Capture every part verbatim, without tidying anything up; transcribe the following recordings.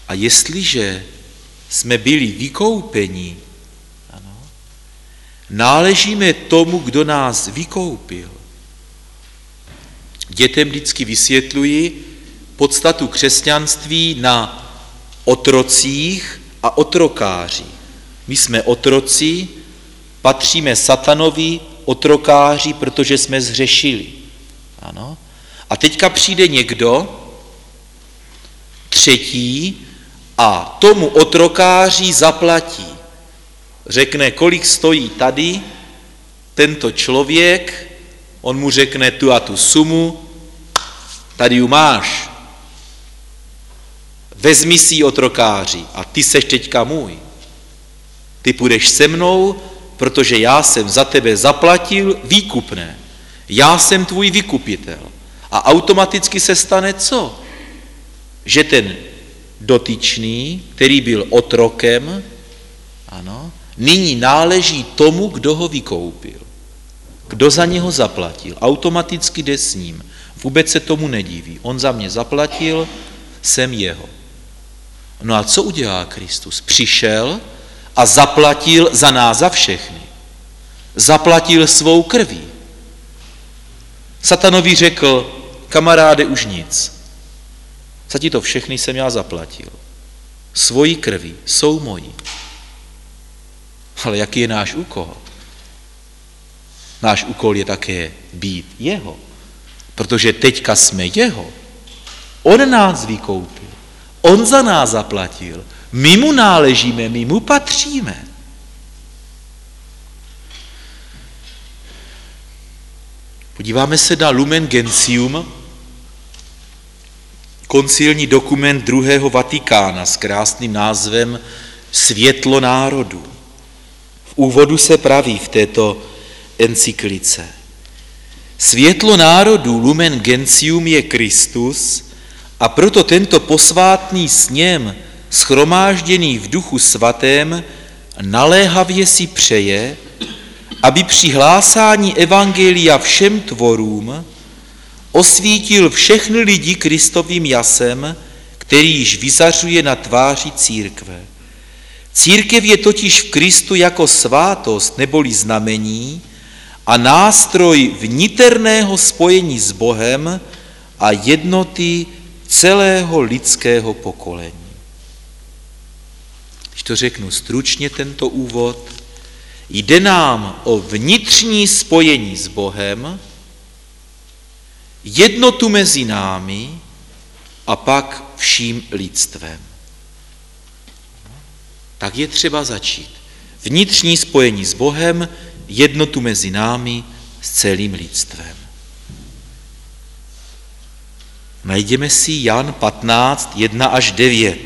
A jestliže jsme byli vykoupeni, ano, náležíme tomu, kdo nás vykoupil. Dětem vždycky vysvětluji podstatu křesťanství na otrocích a otrokáři. My jsme otroci, patříme satanovi, otrokáři, protože jsme zhřešili. Ano. A teďka přijde někdo, třetí, a tomu otrokáři zaplatí. Řekne, kolik stojí tady tento člověk, on mu řekne tu a tu sumu, tady ju máš. Vezmi si ji, otrokáři, a ty seš teďka můj. Ty půjdeš se mnou, protože já jsem za tebe zaplatil výkupné. Já jsem tvůj vykupitel. A automaticky se stane co? Že ten dotyčný, který byl otrokem, ano, nyní náleží tomu, kdo ho vykoupil. Kdo za něho zaplatil. Automaticky jde s ním. Vůbec se tomu nediví. On za mě zaplatil, jsem jeho. No a co udělá Kristus? Přišel a zaplatil za nás, za všechny. Zaplatil svou krví. Satanovi řekl, kamaráde, už nic. Za ti to všechny jsem já zaplatil. Svojí krví, jsou moji. Ale jaký je náš úkol? Náš úkol je také být jeho. Protože teďka jsme jeho. On nás vykoupil. On za nás zaplatil. My mu náležíme, my mu patříme. Podíváme se na Lumen Gentium, koncilní dokument druhého Vatikána s krásným názvem Světlo národů. V úvodu se praví v této encyklice. Světlo národů Lumen Gentium je Kristus, a proto tento posvátný sněm, shromážděný v Duchu Svatém, naléhavě si přeje, aby při hlásání evangelia všem tvorům osvítil všechny lidi Kristovým jasem, který již vyzařuje na tváři církve. Církev je totiž v Kristu jako svátost neboli znamení a nástroj vniterného spojení s Bohem a jednoty celého lidského pokolení. Když to řeknu stručně, tento úvod, jde nám o vnitřní spojení s Bohem, jednotu mezi námi a pak vším lidstvem. Tak je třeba začít. Vnitřní spojení s Bohem, jednotu mezi námi s celým lidstvem. Najdeme si Jan patnáct, jedna až devět.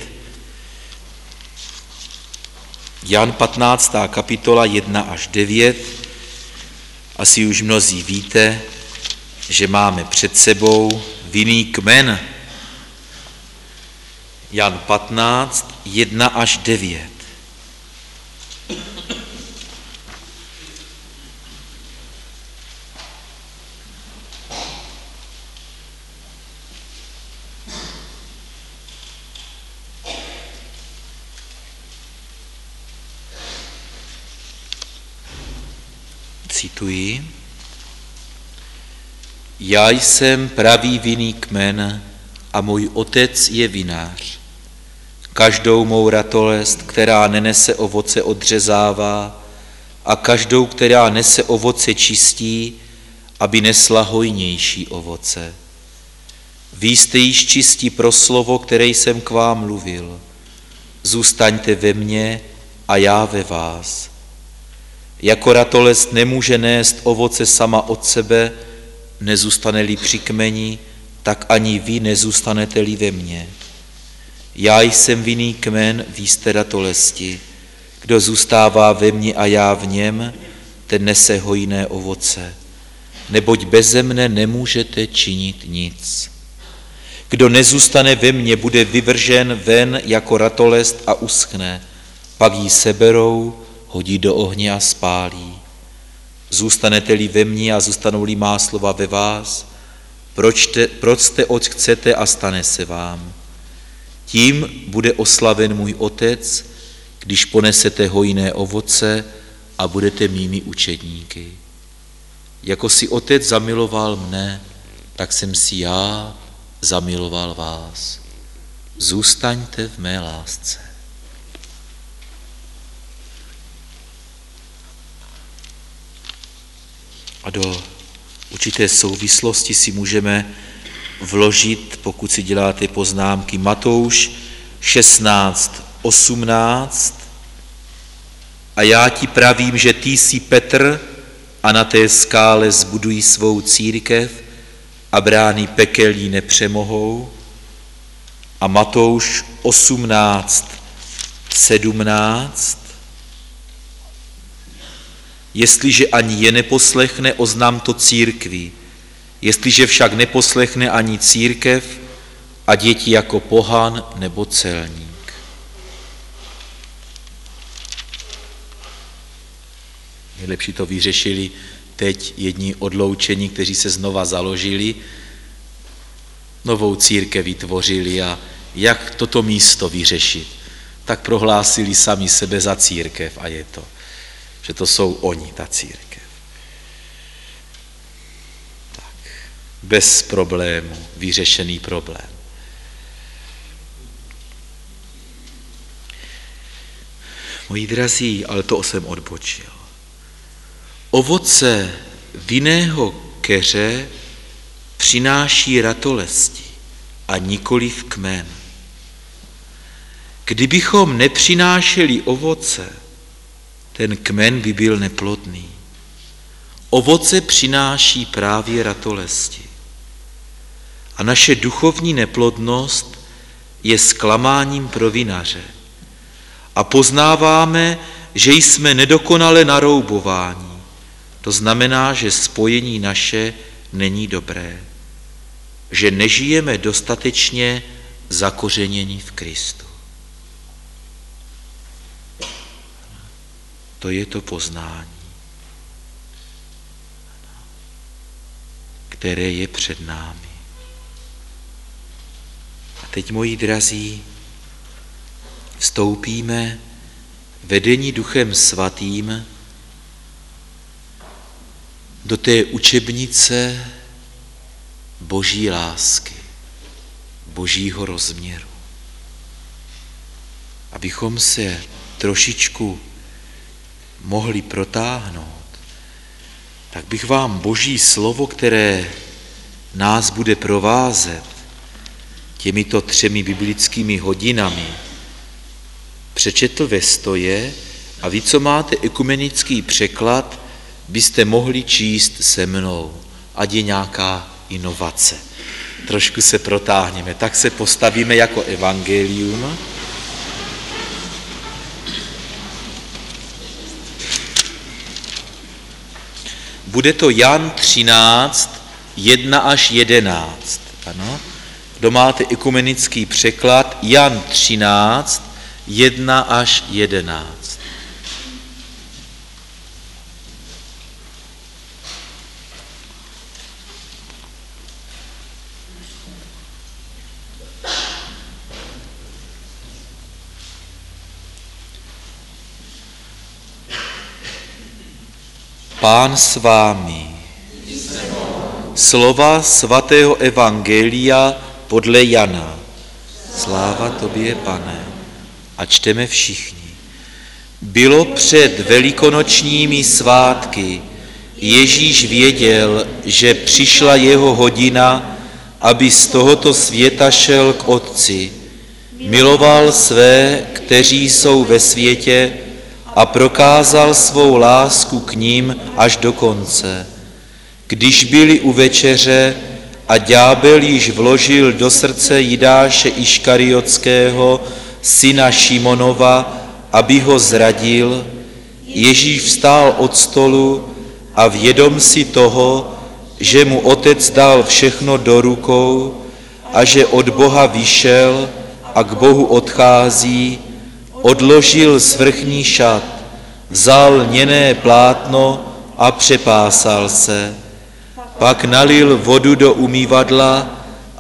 Jan patnáctá kapitola jedna až devět. Asi už mnozí víte, že máme před sebou vinný kmen. Jan patnáct, jedna až devět. Cituji. Já jsem pravý vinný kmen a můj otec je vinář. Každou mou ratolest, která nenese ovoce, odřezává a každou, která nese ovoce, čistí, aby nesla hojnější ovoce. Vy jste již čistí pro slovo, které jsem k vám mluvil. Zůstaňte ve mně a já ve vás. Jako ratolest nemůže nést ovoce sama od sebe, nezůstane-li při kmeni, tak ani vy nezůstanete-li ve mně. Já jsem vinný kmen, vy jste ratolesti. Kdo zůstává ve mně a já v něm, ten nese hojné ovoce. Neboť beze mne nemůžete činit nic. Kdo nezůstane ve mně, bude vyvržen ven jako ratolest a uschne. Pak ji seberou, hodí do ohně a spálí. Zůstanete-li ve mně a zůstanou-li má slova ve vás, proč te, proč jste oč chcete a stane se vám. Tím bude oslaven můj Otec, když ponesete hojné ovoce a budete mými učedníky. Jako si Otec zamiloval mne, tak jsem si já zamiloval vás. Zůstaňte v mé lásce. A do určité souvislosti si můžeme vložit, pokud si děláte poznámky, Matouš šestnáct osmnáct. A já ti pravím, že ty jsi Petr a na té skále zbudují svou církev a brány pekelí nepřemohou. A Matouš osmnáct sedmnáct. Jestliže ani je neposlechne, oznám to církvi. Jestliže však neposlechne ani církev, a děti jako pohan nebo celník. Nejlepší to vyřešili teď jedni odloučení, kteří se znova založili, novou církev vytvořili a jak toto místo vyřešit, tak prohlásili sami sebe za církev a je to, že to jsou oni, ta církev. Tak, bez problému, vyřešený problém. Moji drazí, ale to jsem odbočil. Ovoce vinného keře přináší ratolesti a nikoliv kmen. Kdybychom nepřinášeli ovoce, ten kmen by byl neplodný. Ovoce přináší právě ratolesti. A naše duchovní neplodnost je zklamáním pro vinaře. A poznáváme, že jsme nedokonale naroubováni. To znamená, že spojení naše není dobré. Že nežijeme dostatečně zakořenění v Kristu. To je to poznání, které je před námi. A teď, moji drazí, vstoupíme vedení Duchem Svatým do té učebnice Boží lásky, Božího rozměru. Abychom se trošičku mohli protáhnout, tak bych vám Boží slovo, které nás bude provázet těmito třemi biblickými hodinami, přečetl ve stoje a vy, co máte ekumenický překlad, byste mohli číst se mnou, ať je nějaká inovace. Trošku se protáhneme, tak se postavíme jako evangelium. Bude to Jan třináct, jedna až jedenáct. Ano? Kdo máte ekumenický překlad, Jan třináct, jedna až jedenáct. Pán s vámi. Slova svatého evangelia podle Jana. Sláva tobě, Pane. A čteme všichni. Bylo před velikonočními svátky. Ježíš věděl, že přišla jeho hodina, aby z tohoto světa šel k Otci. Miloval své, kteří jsou ve světě, a prokázal svou lásku k ním až do konce. Když byli u večeře a ďábel již vložil do srdce Jidáše Iškariotského, syna Šimonova, aby ho zradil, Ježíš vstál od stolu a vědom si toho, že mu Otec dal všechno do rukou a že od Boha vyšel a k Bohu odchází, odložil svrchní šat, vzal lněné plátno a přepásal se. Pak nalil vodu do umývadla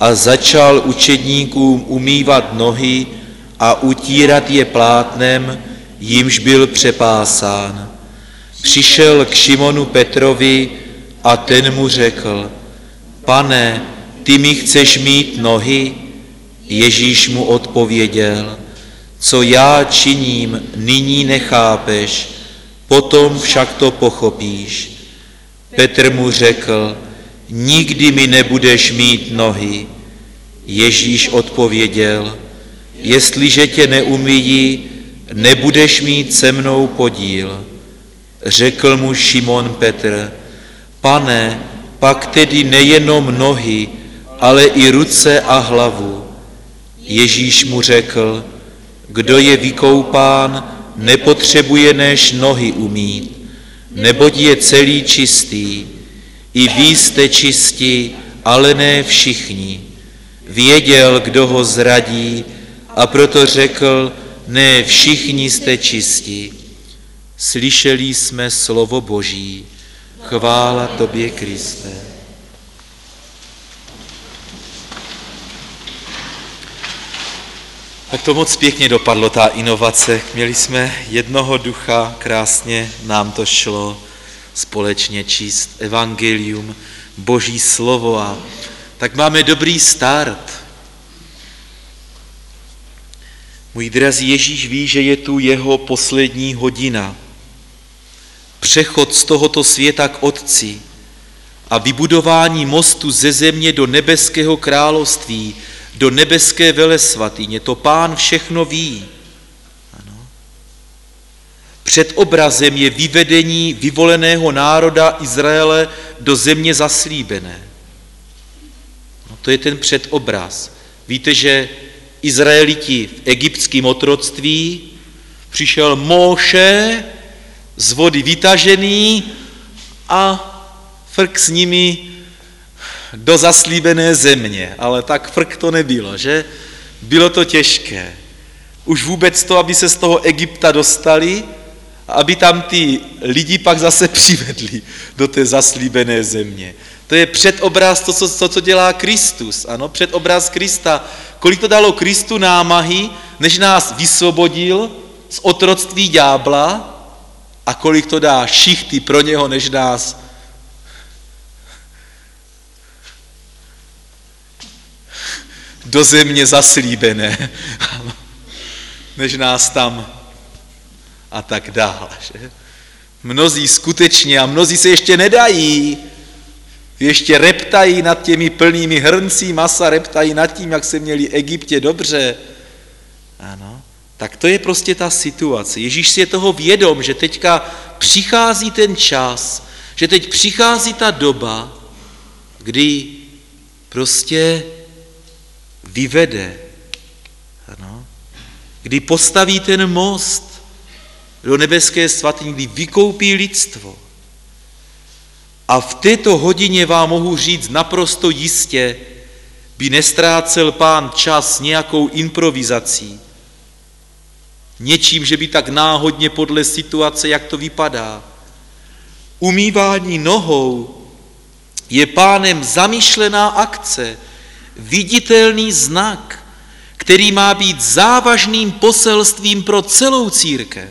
a začal učedníkům umývat nohy a utírat je plátnem, jímž byl přepásán. Přišel k Šimonu Petrovi a ten mu řekl: Pane, ty mi chceš mít nohy? Ježíš mu odpověděl: Co já činím, nyní nechápeš, potom však to pochopíš. Petr mu řekl: Nikdy mi nebudeš mít nohy. Ježíš odpověděl: Jestliže tě neumyjí, nebudeš mít se mnou podíl. Řekl mu Šimon Petr: Pane, pak tedy nejenom nohy, ale i ruce a hlavu. Ježíš mu řekl: Kdo je vykoupán, nepotřebuje než nohy umýt, neboť je celý čistý. I vy jste čistí, ale ne všichni. Věděl, kdo ho zradí, a proto řekl: Ne všichni jste čistí. Slyšeli jsme slovo Boží. Chvála tobě, Kriste. Tak to moc pěkně dopadlo, ta inovace. Měli jsme jednoho ducha, krásně nám to šlo společně číst evangelium, Boží slovo, a tak máme dobrý start. Můj drazí, Ježíš ví, že je tu jeho poslední hodina. Přechod z tohoto světa k Otci a vybudování mostu ze země do nebeského království, do nebeské velesvatyně, to Pán všechno ví. Ano. Před obrazem je vyvedení vyvoleného národa Izraele do země zaslíbené. No, to je ten předobraz. Víte, že Izraeliti v egyptském otroctví, přišel Móše z vody vytažený a frk s nimi do zaslíbené země, ale tak frk to nebylo, že? Bylo to těžké. Už vůbec to, aby se z toho Egypta dostali a aby tam ty lidi pak zase přivedli do té zaslíbené země. To je předobraz, to, co, co dělá Kristus, ano, předobraz Krista. Kolik to dalo Kristu námahy, než nás vysvobodil z otroctví ďábla, a kolik to dá šichty pro něho, než nás do země zaslíbené, než nás tam a tak dále. Že? Mnozí skutečně, a mnozí se ještě nedají, ještě reptají nad těmi plnými hrncí masa, reptají nad tím, jak se měli v Egyptě dobře. Ano, tak to je prostě ta situace. Ježíš si je toho vědom, že teďka přichází ten čas, že teď přichází ta doba, kdy prostě vyvede, ano, kdy postaví ten most do nebeské svatyně, kdy vykoupí lidstvo. A v této hodině vám mohu říct naprosto jistě, by nestrácel Pán čas nějakou improvizací, něčím, že by tak náhodně podle situace, jak to vypadá. Umývání nohou je Pánem zamýšlená akce, viditelný znak, který má být závažným poselstvím pro celou církev.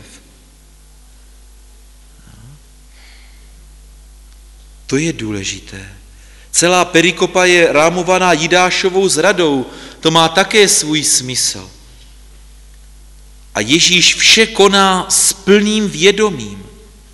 To je důležité. Celá perikopa je rámovaná Jidášovou zradou, to má také svůj smysl. A Ježíš vše koná s plným vědomím.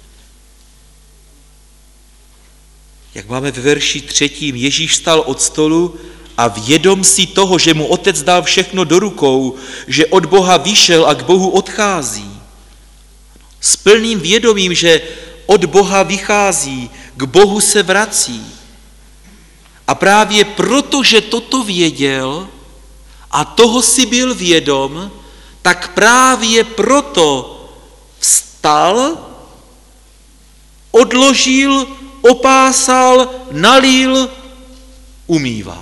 Jak máme ve verši třetím, Ježíš vstal od stolu a vědom si toho, že mu Otec dal všechno do rukou, že od Boha vyšel a k Bohu odchází. S plným vědomím, že od Boha vychází, k Bohu se vrací. A právě proto, že toto věděl a toho si byl vědom, tak právě proto vstal, odložil, opásal, nalil, umýval.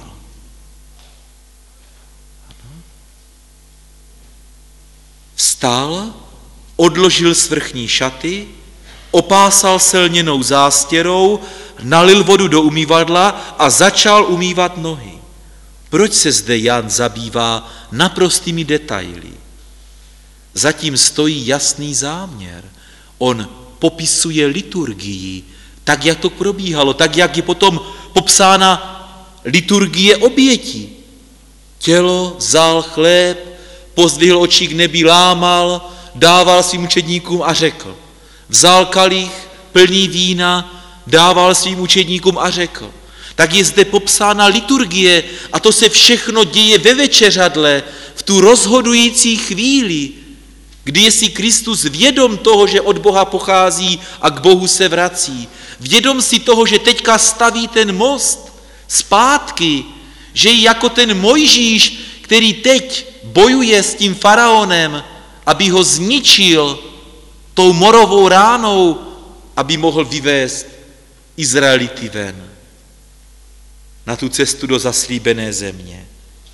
Vstal, odložil svrchní šaty, opásal se lněnou zástěrou, nalil vodu do umývadla a začal umývat nohy. Proč se zde Jan zabývá naprostými detaily? Zatím stojí jasný záměr. On popisuje liturgii, tak, jak to probíhalo, tak, jak je potom popsána liturgie obětí. Tělo, vzal chléb, pozdvihl oči k nebi, lámal, dával svým učedníkům a řekl. Vzal kalich plný vína, dával svým učedníkům a řekl. Tak je zde popsána liturgie a to se všechno děje ve večeřadle, v tu rozhodující chvíli, kdy je si Kristus vědom toho, že od Boha pochází a k Bohu se vrací. Vědom si toho, že teďka staví ten most zpátky, že je jako ten Mojžíš, který teď bojuje s tím faraonem, aby ho zničil tou morovou ránou, aby mohl vyvést Izraelity ven na tu cestu do zaslíbené země.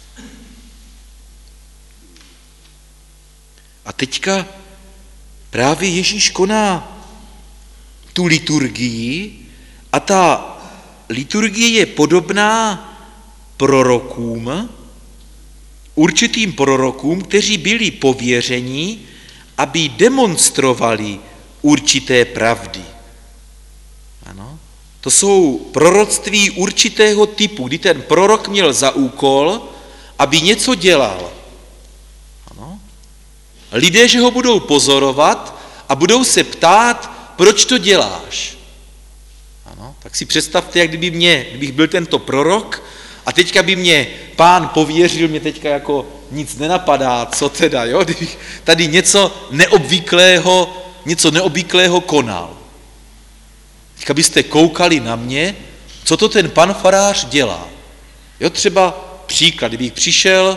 A teďka právě Ježíš koná tu liturgii a ta liturgie je podobná prorokům, určitým prorokům, kteří byli pověřeni, aby demonstrovali určité pravdy. Ano? To jsou proroctví určitého typu, kdy ten prorok měl za úkol, aby něco dělal. Ano? Lidé, že ho budou pozorovat a budou se ptát, proč to děláš. Ano? Tak si představte, jak kdyby mě, kdybych byl tento prorok a teďka by mě Pán pověřil, mě teďka jako nic nenapadá, co teda, jo? Kdybych tady něco neobvyklého, něco neobvyklého konal. Teďka byste koukali na mě, co to ten pan farář dělá. Jo, třeba příklad, kdybych přišel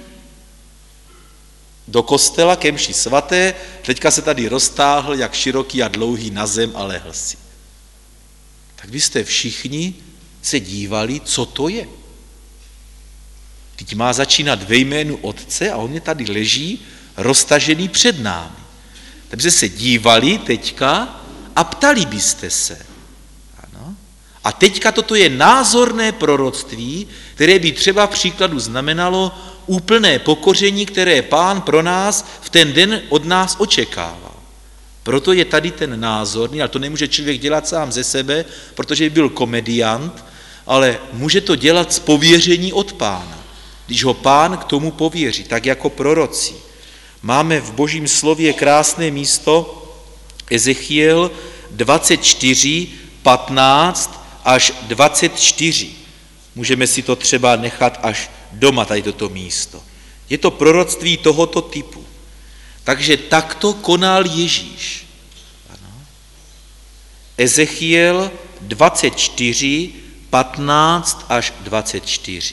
do kostela ke mši svaté, teďka se tady roztáhl jak široký a dlouhý na zem a lehl si. Tak byste všichni se dívali, co to je. Teď má začínat ve jménu Otce a on je tady leží roztažený před námi. Takže se dívali teďka a ptali byste se. Ano. A teďka toto je názorné proroctví, které by třeba v příkladu znamenalo úplné pokoření, které Pán pro nás v ten den od nás očekával. Proto je tady ten názorný, ale to nemůže člověk dělat sám ze sebe, protože by byl komediant, ale může to dělat z pověření od Pána, když ho Pán k tomu pověří, tak jako proroci. Máme v Božím slově krásné místo Ezechiel dvacet čtyři, patnáct až dvacet čtyři. Můžeme si to třeba nechat až doma, tady toto místo. Je to proroctví tohoto typu. Takže takto konal Ježíš. Ano. Ezechiel dvacet čtyři, patnáct až dvacet čtyři.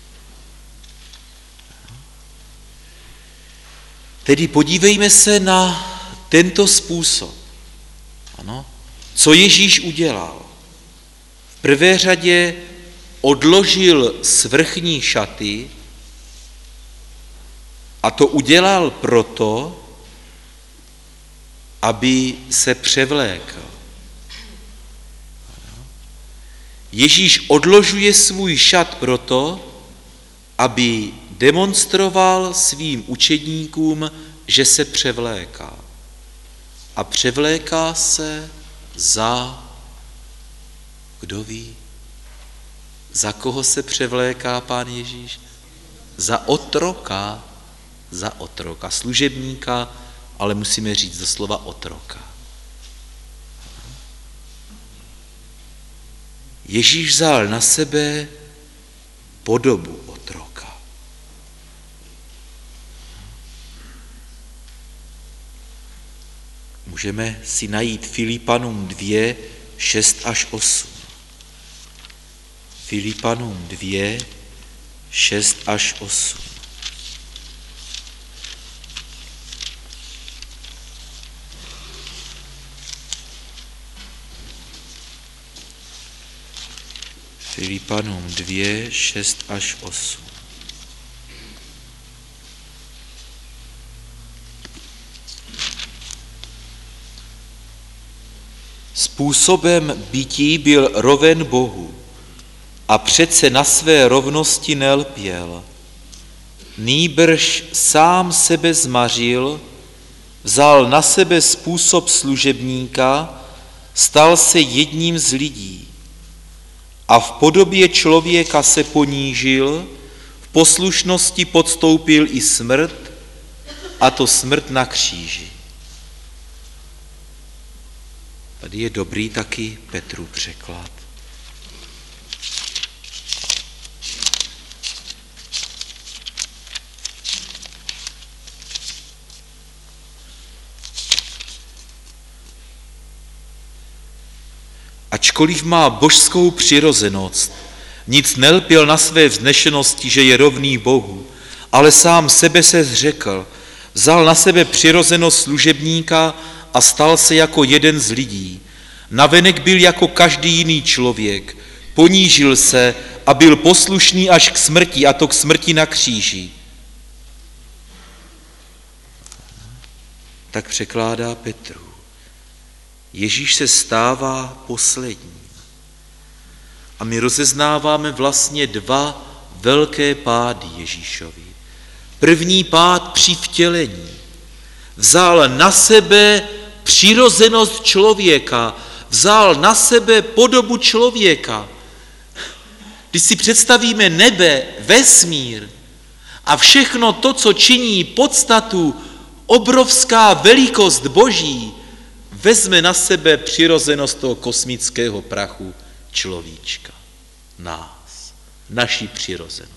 Tedy podívejme se na tento způsob. Ano. Co Ježíš udělal? V prvé řadě odložil svrchní šaty a to udělal proto, aby se převlékl. Ježíš odložuje svůj šat proto, aby demonstroval svým učedníkům, že se převléká. A převléká se za, kdo ví, za koho se převléká Pán Ježíš? Za otroka, za otroka, služebníka, ale musíme říct doslova otroka. Ježíš vzal na sebe podobu otroka. Můžeme si najít Filipanům dva, šest až osm. Filipanům dva, šest až osm. Filipanům dva, šest až osm. Způsobem bytí byl roven Bohu a přece na své rovnosti nelpěl. Nýbrž sám sebe zmařil, vzal na sebe způsob služebníka, stal se jedním z lidí a v podobě člověka se ponížil, v poslušnosti podstoupil i smrt, a to smrt na kříži. Tady je dobrý taky Petrův překlad. Ačkoliv má božskou přirozenost, nic nelpěl na své vznešenosti, že je rovný Bohu, ale sám sebe se zřekl, vzal na sebe přirozenost služebníka a stal se jako jeden z lidí. Navenek byl jako každý jiný člověk, ponížil se a byl poslušný až k smrti, a to k smrti na kříži. Tak překládá Petru. Ježíš se stává posledním. A my rozeznáváme vlastně dva velké pády Ježíšovi. První pád při vtělení. Vzal na sebe přirozenost člověka, vzal na sebe podobu člověka. Když si představíme nebe, vesmír a všechno to, co činí podstatu, obrovská velikost Boží, vezme na sebe přirozenost toho kosmického prachu človíčka. Nás, naši přirozenost.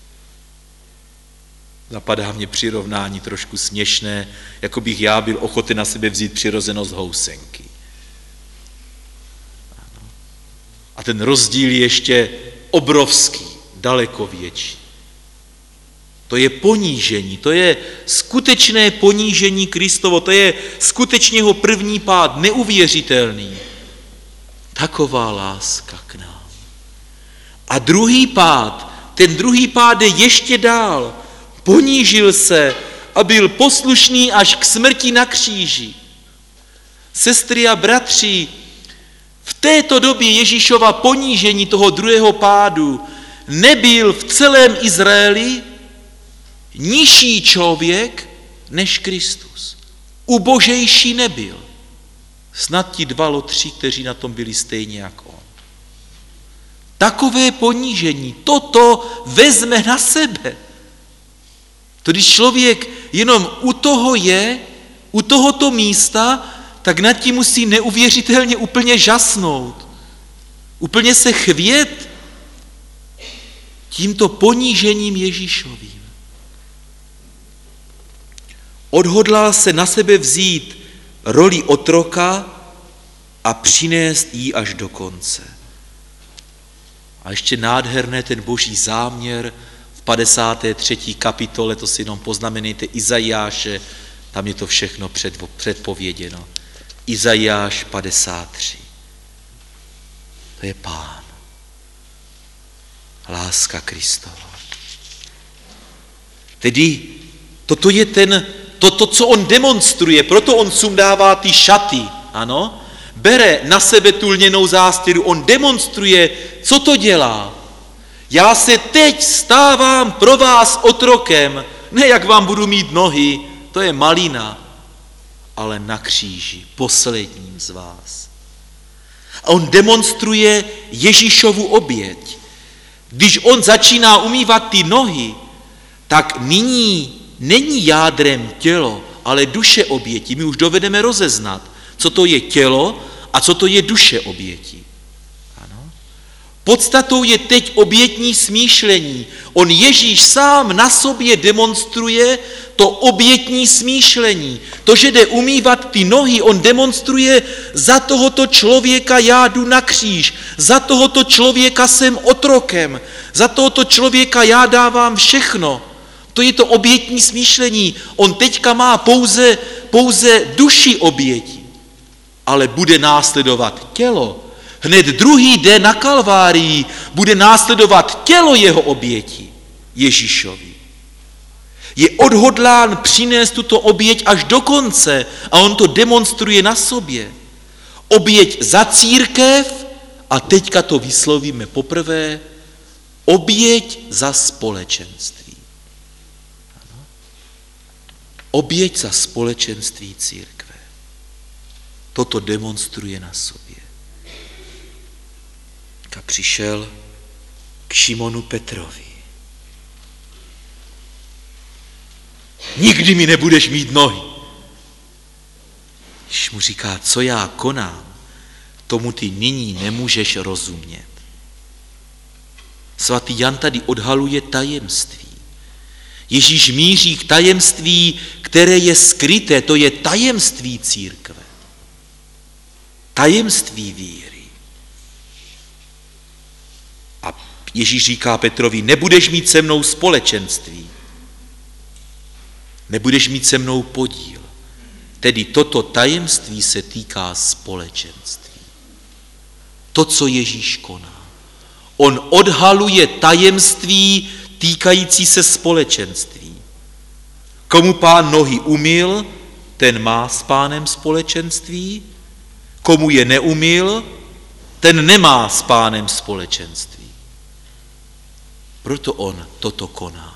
Napadá mě přirovnání trošku směšné, jako bych já byl ochoten na sebe vzít přirozenost housenky. Ano. A ten rozdíl je ještě obrovský, daleko větší. To je ponížení, to je skutečné ponížení Kristovo, to je skutečně jeho první pád, neuvěřitelný. Taková láska k nám. A druhý pád, ten druhý pád je ještě dál. Ponížil se a byl poslušný až k smrti na kříži. Sestry a bratři, v této době Ježíšova ponížení toho druhého pádu nebyl v celém Izraeli nižší člověk než Kristus. Ubožejší nebyl. Snad ti dva lotři, kteří na tom byli stejně jako on. Takové ponížení, toto vezme na sebe. To když člověk jenom u toho je, u tohoto místa, tak nad tím musí neuvěřitelně úplně žasnout. Úplně se chvět tímto ponížením Ježíšovým. Odhodlal se na sebe vzít roli otroka a přinést ji až do konce. A ještě nádherné ten boží záměr v padesáté třetí kapitole, to si jenom poznamenejte, Izajáše, tam je to všechno předpověděno. Izajáš padesát tři. To je Pán. Láska Kristova. Tedy toto je ten, toto, co on demonstruje, proto on sundává ty šaty, ano, bere na sebe tu lněnou zástěru, on demonstruje, co to dělá. Já se teď stávám pro vás otrokem, ne jak vám budu mít nohy, to je malina, ale na kříži, posledním z vás. A on demonstruje Ježíšovu oběť. Když on začíná umývat ty nohy, tak nyní není jádrem tělo, ale duše oběti. My už dovedeme rozeznat, co to je tělo a co to je duše oběti. Ano. Podstatou je teď obětní smýšlení. On Ježíš sám na sobě demonstruje to obětní smýšlení. To, že jde umývat ty nohy, on demonstruje, za tohoto člověka já jdu na kříž, za tohoto člověka jsem otrokem, za tohoto člověka já dávám všechno. To je to obětní smýšlení. On teďka má pouze, pouze duši oběti, ale bude následovat tělo. Hned druhý den na Kalvárii bude následovat tělo jeho oběti, Ježíšovi. Je odhodlán přinést tuto oběť až do konce a on to demonstruje na sobě. Oběť za církev, a teďka to vyslovíme poprvé, Oběť za společenství. Ano. Oběť za společenství církve. Toto demonstruje na sobě. A přišel k Šimonu Petrovi. Nikdy mi nebudeš mít nohy. Když mu říká, co já konám, tomu ty nyní nemůžeš rozumět. Svatý Jan tady odhaluje tajemství. Ježíš míří k tajemství, které je skryté, to je tajemství církve. Tajemství víry. A Ježíš říká Petrovi, nebudeš mít se mnou společenství. Nebudeš mít se mnou podíl. Tedy toto tajemství se týká společenství. To, co Ježíš koná. On odhaluje tajemství týkající se společenství. Komu Pán nohy umyl, ten má s Pánem společenství. Komu je neumyl, ten nemá s Pánem společenství. Proto on toto koná.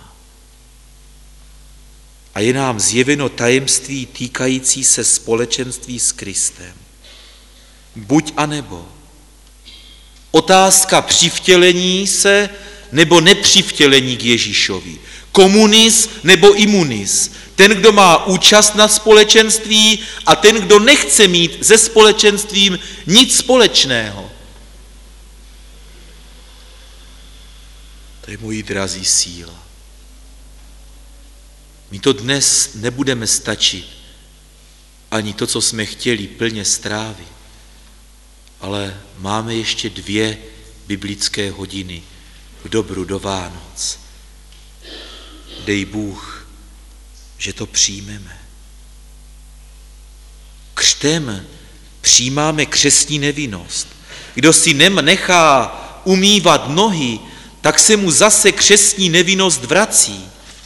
A je nám zjeveno tajemství týkající se společenství s Kristem. Buď a nebo. Otázka přivtělení se nebo nepřivtělení k Ježíšovi. Komunis nebo imunis. Ten, kdo má účast na společenství a ten, kdo nechce mít se společenstvím nic společného. To je, moji drazí, síla. My to dnes nebudeme stačit, ani to, co jsme chtěli, plně strávit, ale máme ještě dvě biblické hodiny k dobru do Vánoc. Dej Bůh, že to přijmeme. Křtem přijímáme křestní nevinnost. Kdo si nechá umývat nohy, tak se mu zase křestní nevinnost vrací.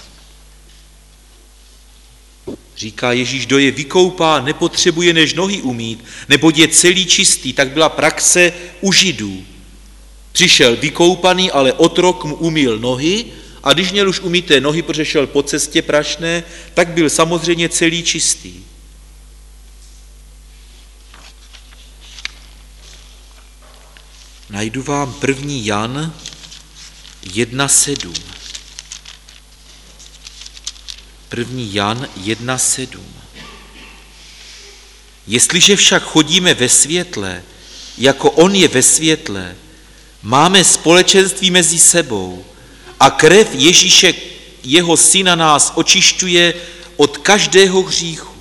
Říká Ježíš, kdo je vykoupá, nepotřebuje než nohy umýt, neboť je celý čistý. Tak byla praxe u Židů. Přišel vykoupaný, ale otrok mu umyl nohy a když měl už umyté nohy, protože šel po cestě prašné, tak byl samozřejmě celý čistý. Najdu vám první Jan jedna sedm. První Jan jedna sedm. Jestliže však chodíme ve světle, jako on je ve světle, máme společenství mezi sebou a krev Ježíše, jeho syna, nás očišťuje od každého hříchu.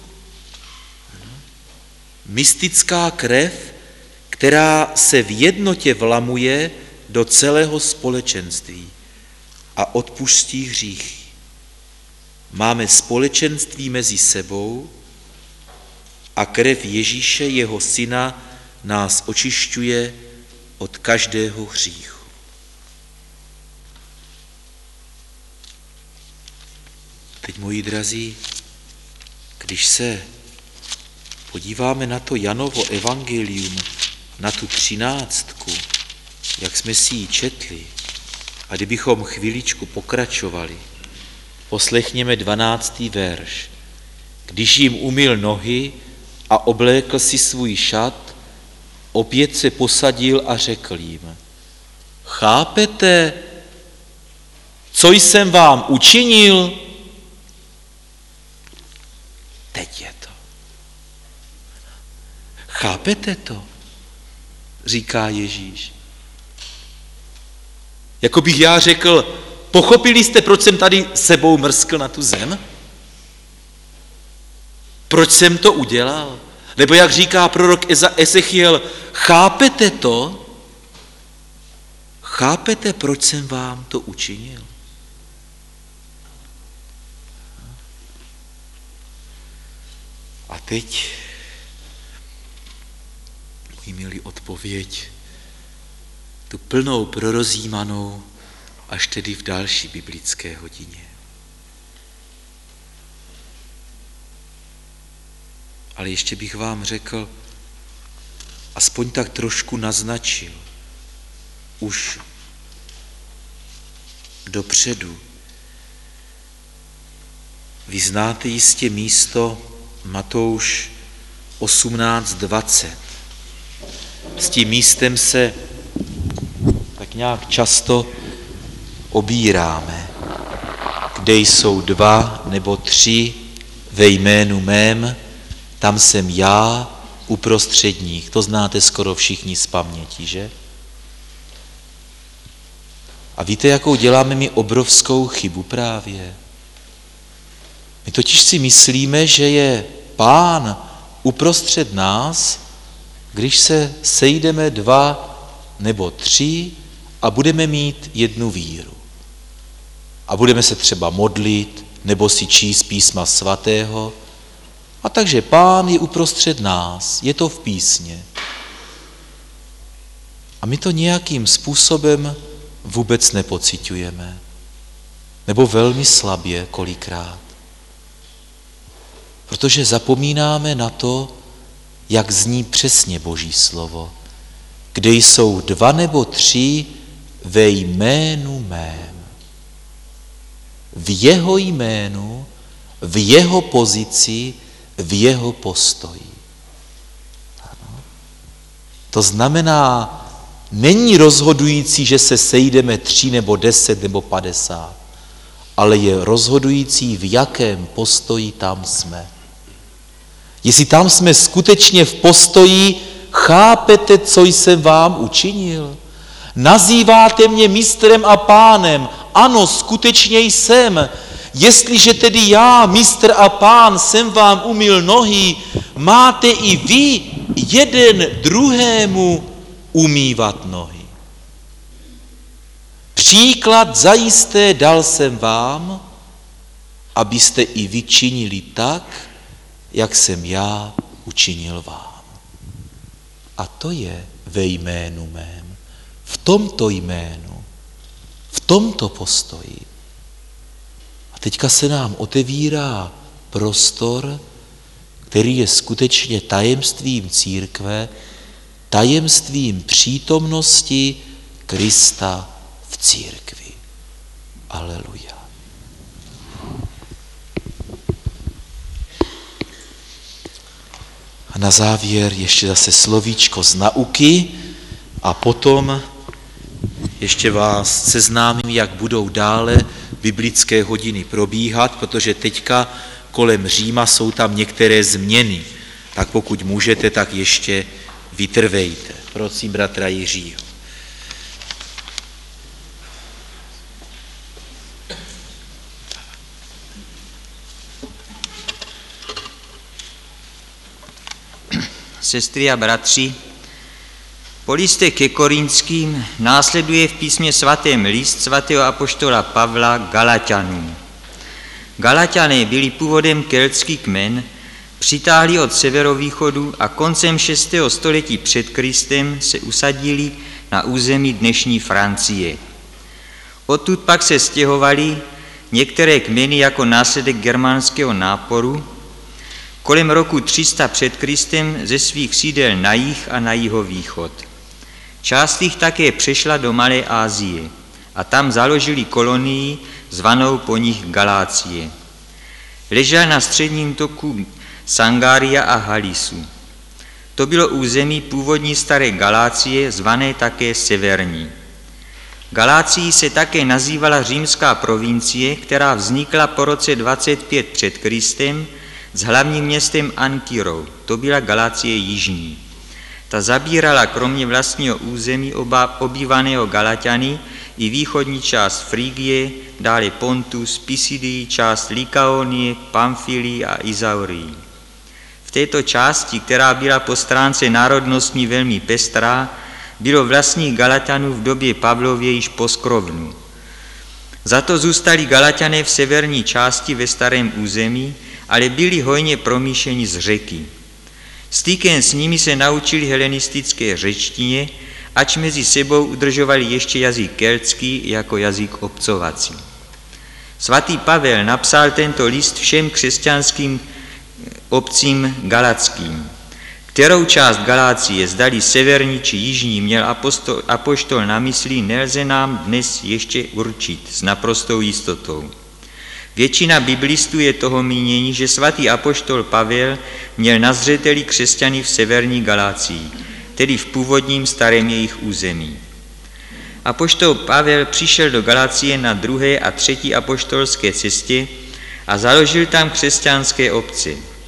Mystická krev, která se v jednotě vlamuje do celého společenství a odpustí hříchy. Máme společenství mezi sebou a krev Ježíše, jeho syna, nás očišťuje od každého hříchu. Teď, moji drazí, když se podíváme na to Janovo evangelium, na tu třináctku, jak jsme si ji četli, a kdybychom chviličku pokračovali, poslechněme dvanáctý verš. Když jim umyl nohy a oblékl si svůj šat, opět se posadil a řekl jim, chápete, co jsem vám učinil? Teď je to. Chápete to? Říká Ježíš. Jako bych já řekl, pochopili jste, proč jsem tady sebou mrskl na tu zem? Proč jsem to udělal? Nebo jak říká prorok Ezechiel, chápete to? Chápete, proč jsem vám to učinil? A teď, můj milý, odpověď, tu plnou prorozímanou, až tedy v další biblické hodině. Ale ještě bych vám řekl, aspoň tak trošku naznačil, už dopředu. Vy znáte jistě místo Matouš osmnáct dvacet. S tím místem se tak nějak často obíráme. Kde jsou dva nebo tři ve jménu mém, tam jsem já uprostřed nich. To znáte skoro všichni z paměti, že? A víte, jakou děláme my obrovskou chybu právě? My totiž si myslíme, že je Pán uprostřed nás, když se sejdeme dva nebo tři a budeme mít jednu víru. A budeme se třeba modlit nebo si číst písma svatého. A takže Pán je uprostřed nás, je to v písně. A my to nějakým způsobem vůbec nepociťujeme. Nebo velmi slabě kolikrát. Protože zapomínáme na to, jak zní přesně Boží slovo. Kde jsou dva nebo tři ve jménu mém. V jeho jménu, v jeho pozici, v jeho postoji. Ano. To znamená, není rozhodující, že se sejdeme tři nebo deset nebo padesát, ale je rozhodující, v jakém postoji tam jsme. Jestli tam jsme skutečně v postoji, chápete, co jsem vám učinil? Nazýváte mě mistrem a pánem. Ano, skutečně jsem. Jestliže tedy já, mistr a pán, jsem vám umyl nohy, máte i vy jeden druhému umývat nohy. Příklad zajisté dal jsem vám, abyste i vy činili tak, jak jsem já učinil vám. A to je ve jménu mém, v tomto jménu, v tomto postoji. A teďka se nám otevírá prostor, který je skutečně tajemstvím církve, tajemstvím přítomnosti Krista v církvi. Aleluja. A na závěr ještě zase slovíčko z nauky a potom ještě vás seznámím, jak budou dále biblické hodiny probíhat, protože teďka kolem Říma jsou tam některé změny. Tak pokud můžete, tak ještě vytrvejte. Prosím bratra Jiřího. Sestry a bratři, po listě ke Korinským následuje v písmě svatém list svatého apoštola Pavla Galaťanům. Galaťané byli původem keltský kmen, přitáhli od severovýchodu a koncem šestého století před Kristem se usadili na území dnešní Francie. Odtud pak se stěhovali některé kmeny jako následek germánského náporu, kolem roku tři sta před Kristem ze svých sídel na jih a na jihovýchod. Část jich také přešla do Malé Asie a tam založili kolonii zvanou po nich Galácie. Ležel na středním toku Sangária a Halisu. To bylo území původní staré Galácie, zvané také Severní. Galácií se také nazývala římská provincie, která vznikla po roce dvacet pět před Kristem s hlavním městem Ankyrou. To byla Galácie jižní. Ta zabírala kromě vlastního území oba obývaného Galaťany i východní část Frígie, dále Pontus, Pisidii, část Lykaonie, Pamfylii a Izaurii. V této části, která byla po stránce národnostní velmi pestrá, bylo vlastních Galaťanů v době Pavlově již poskrovnu. Za to zůstali Galaťané v severní části ve starém území, ale byli hojně promíšeni z řeky. Stykem s nimi se naučili helenistické řečtině, ač mezi sebou udržovali ještě jazyk keltský jako jazyk obcovací. Svatý Pavel napsal tento list všem křesťanským obcím galackým, Kterou část Galácie, zdali severní či jižní, měl apoštol, apoštol na mysli, nelze nám dnes ještě určit s naprostou jistotou. Většina biblistů je toho mínění, že svatý apoštol Pavel měl na zřeteli křesťany v severní Galácii, tedy v původním starém jejich území. Apoštol Pavel přišel do Galácie na druhé a třetí apoštolské cestě a založil tam křesťanské obce.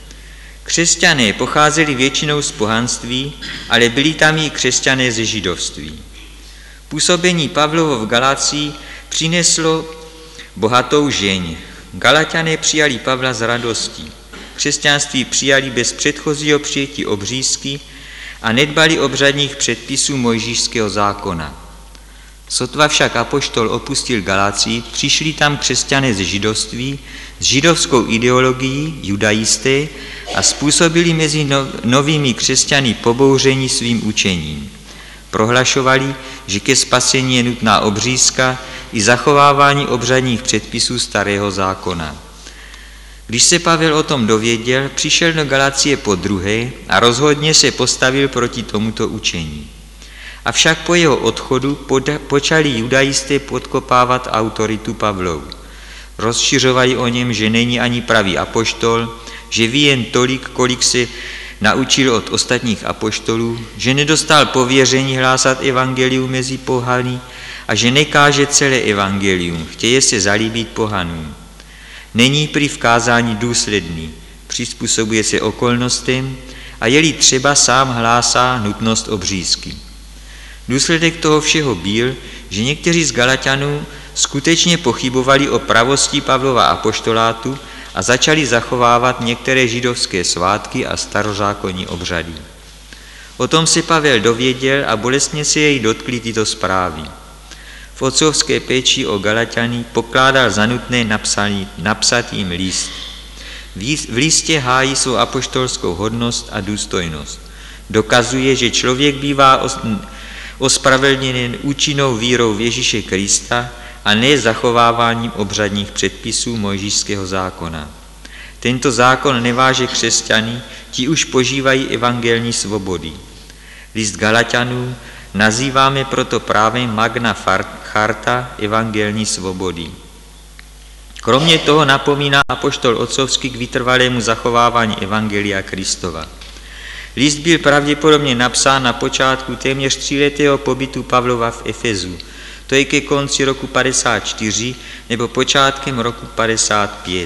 Křesťané pocházeli většinou z pohanství, ale byli tam i křesťané ze židovství. Působení Pavlovo v Galácii přineslo bohatou žeň. Galaťané přijali Pavla s radostí. Křesťanství přijali bez předchozího přijetí obřízky a nedbali obřadních předpisů mojžíšského zákona. Sotva však apoštol opustil Galácii, přišli tam křesťané ze židovství s židovskou ideologií, judaisté, a způsobili mezi novými křesťany pobouření svým učením. Prohlašovali, že ke spasení je nutná obřízka i zachovávání obřadních předpisů starého zákona. Když se Pavel o tom dověděl, přišel do Galácie podruhé a rozhodně se postavil proti tomuto učení. Avšak po jeho odchodu počali judaisté podkopávat autoritu Pavlovu. Rozšiřovali o něm, že není ani pravý apoštol, že ví jen tolik, kolik se naučil od ostatních apoštolů, že nedostal pověření hlásat evangelium mezi pohany a že nekáže celé evangelium, chtěje se zalíbit pohanům. Není prý v kázání důsledný, přizpůsobuje se okolnostem a je-li třeba sám hlásá nutnost obřízky. Důsledek toho všeho byl, že někteří z Galaťanů skutečně pochybovali o pravosti Pavlova apoštolátu a začali zachovávat některé židovské svátky a starozákonní obřady. O tom se Pavel dověděl a bolestně se jej dotkly tyto zprávy. V otcovské péči o Galaťany pokládal za nutné napsat, napsat jim list. V listě hájí svou apoštolskou hodnost a důstojnost. Dokazuje, že člověk bývá ospravedlněn účinnou vírou v Ježíše Krista a ne zachováváním obřadních předpisů mojžíšského zákona. Tento zákon neváže křesťany, ti už požívají evangelní svobody. List Galaťanů nazýváme proto právě Magna Charta evangelní svobody. Kromě toho napomíná apoštol otcovský k vytrvalému zachovávání evangelia Kristova. List byl pravděpodobně napsán na počátku téměř tříletého pobytu Pavlova v Efezu, to je ke konci roku padesát čtyři nebo počátkem roku padesát pět.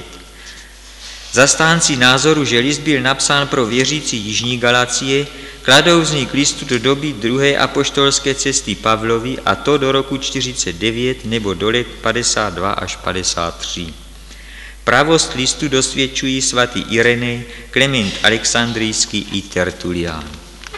Zastánci názoru, že list byl napsán pro věřící jižní Galacie, kladou vznik listu do doby druhé apoštolské cesty Pavlovy, a to do roku čtyřicet devět nebo do let padesát dva až padesát tři. Pravost listu dosvědčují svatý Irenej, Klement Alexandrijský i Tertulián.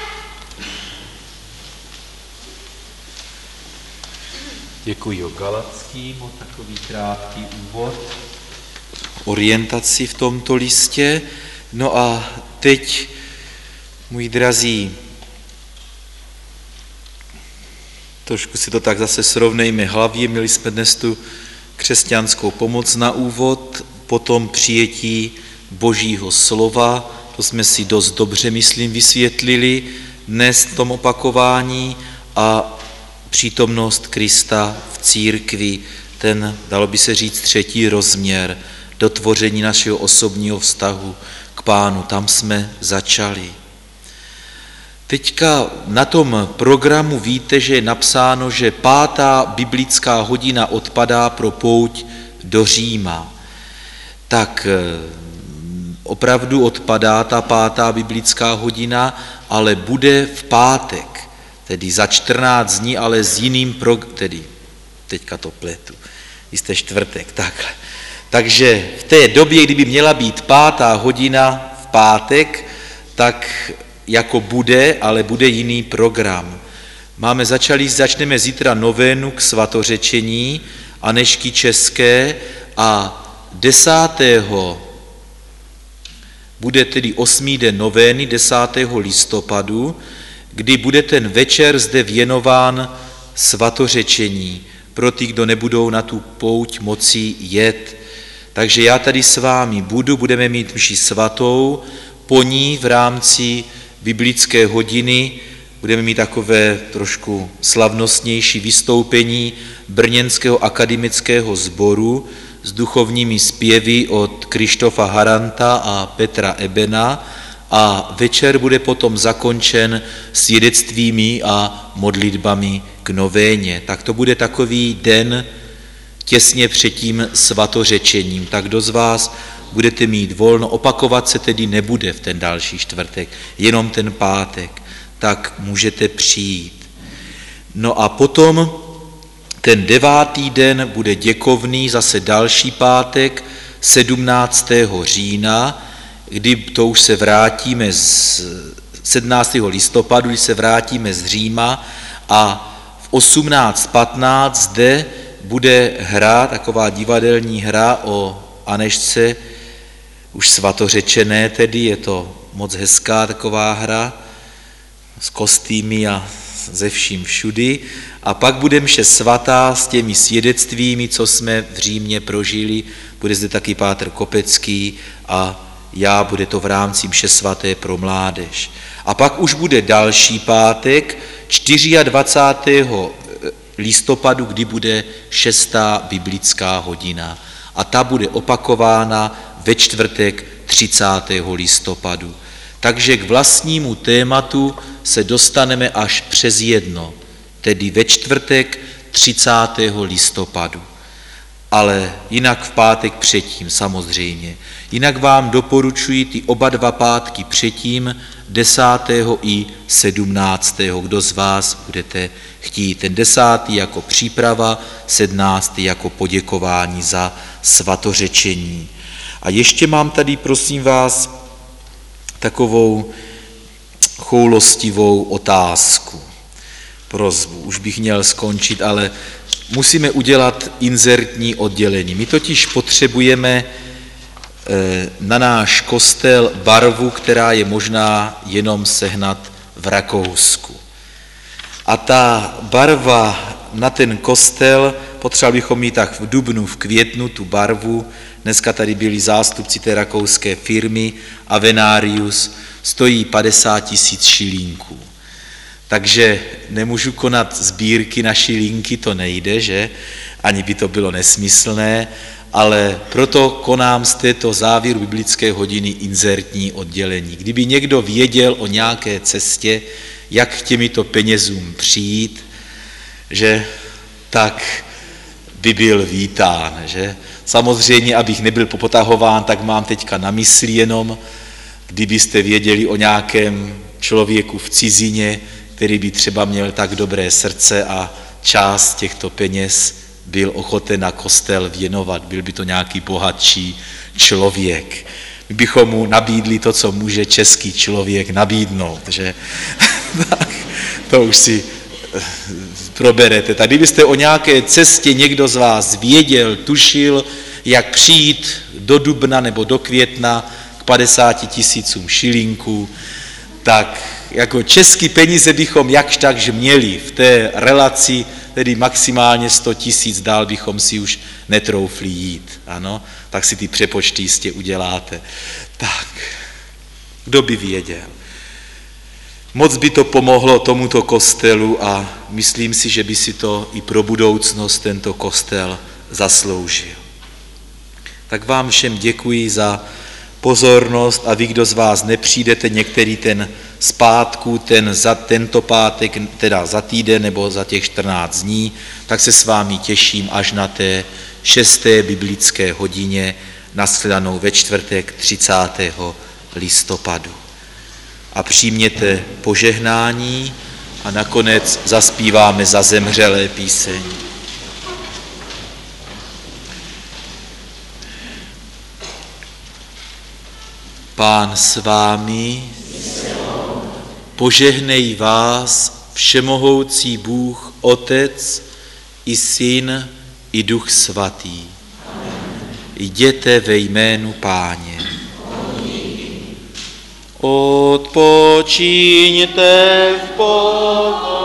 Děkuji o Galackým, o takový krátký úvod, orientaci v tomto listě. No a teď, můj drazí, trošku si to tak zase srovnejme hlavě. Měli jsme dnes tu křesťanskou pomoc na úvod, potom přijetí Božího slova, to jsme si dost dobře, myslím, vysvětlili dnes v tom opakování, a přítomnost Krista v církvi, ten, dalo by se říct, třetí rozměr, dotvoření našeho osobního vztahu k Pánu, tam jsme začali. Teďka na tom programu víte, že je napsáno, že pátá biblická hodina odpadá pro pouť do Říma. Tak opravdu odpadá ta pátá biblická hodina, ale bude v pátek, tedy za čtrnáct dní, ale s jiným programem, tedy teďka to pletu, jste čtvrtek, takhle. Takže v té době, kdyby měla být pátá hodina v pátek, tak jako bude, ale bude jiný program. Máme začali, začneme zítra novénu k svatořečení Anežky České a desátého bude tedy osmý den novény, desátého listopadu, kdy bude ten večer zde věnován svatořečení pro ty, kdo nebudou na tu pouť moci jet. Takže já tady s vámi budu, budeme mít mši svatou, po ní v rámci biblické hodiny budeme mít takové trošku slavnostnější vystoupení Brněnského akademického sboru s duchovními zpěvy od Krištofa Haranta a Petra Ebena a večer bude potom zakončen svědectvími a modlitbami k novéně. Tak to bude takový den těsně před tím svatořečením. Tak kdo z vás budete mít volno, opakovat se tedy nebude v ten další čtvrtek, jenom ten pátek, tak můžete přijít. No a potom ten devátý den bude děkovný, zase další pátek, sedmnáctého října, kdy to už se vrátíme z sedmnáctého listopadu, kdy se vrátíme z Říma a v osmnáct patnáct zde bude hra, taková divadelní hra o Anežce, už svatořečené tedy, je to moc hezká taková hra s kostýmy a ze vším všudy. A pak bude mše svatá s těmi svědectvími, co jsme v Římě prožili, bude zde taky pátr Kopecký a já, bude to v rámci mše svaté pro mládež. A pak už bude další pátek, dvacátého čtvrtého listopadu, kdy bude šestá biblická hodina. A ta bude opakována ve čtvrtek třicátého listopadu. Takže k vlastnímu tématu se dostaneme až přes jedno, tedy ve čtvrtek třicátého listopadu. Ale jinak v pátek předtím samozřejmě. Jinak vám doporučuji ty oba dva pátky předtím, desátého i sedmnáctého Kdo z vás budete chtít. Ten desátý jako příprava, sedmnáctý jako poděkování za svatořečení. A ještě mám tady, prosím vás, takovou choulostivou otázku, prosbu. Už bych měl skončit, ale musíme udělat inzertní oddělení. My totiž potřebujeme na náš kostel barvu, která je možná jenom sehnat v Rakousku. A ta barva na ten kostel, potřebovali bychom mít tak v dubnu, v květnu tu barvu. Dneska tady byli zástupci té rakouské firmy Avenarius, stojí padesát tisíc šilínků. Takže nemůžu konat sbírky na šilinky, to nejde, že? Ani by to bylo nesmyslné, ale proto konám z této závěru biblické hodiny inzertní oddělení. Kdyby někdo věděl o nějaké cestě, jak k těmito penězům přijít, že tak by byl vítán, že? Samozřejmě, abych nebyl popotahován, tak mám teďka na mysli jenom, kdybyste věděli o nějakém člověku v cizině, který by třeba měl tak dobré srdce a část těchto peněz byl ochoten na kostel věnovat, byl by to nějaký bohatší člověk. My bychom mu nabídli to, co může český člověk nabídnout, že? Tak to už si proberete. Tak kdybyste o nějaké cestě někdo z vás věděl, tušil, jak přijít do dubna nebo do května k padesáti tisícům šilinků, tak jako český peníze bychom jakž takž měli v té relaci, tedy maximálně sto tisíc, dál bychom si už netroufli jít. Ano, tak si ty přepočty jistě uděláte. Tak, kdo by věděl? Moc by to pomohlo tomuto kostelu a myslím si, že by si to i pro budoucnost tento kostel zasloužil. Tak vám všem děkuji za pozornost a vy, kdo z vás nepřijdete některý ten zpátku, ten za tento pátek, teda za týden nebo za těch čtrnáct dní, tak se s vámi těším až na té šesté biblické hodině, nashledanou ve čtvrtek třicátého listopadu. A přijměte požehnání a nakonec zaspíváme za zemřelé píseň. Pán s vámi, požehnej vás všemohoucí Bůh, Otec i Syn i Duch Svatý. Jděte ve jménu Páně. Odpočiňte v pokoji.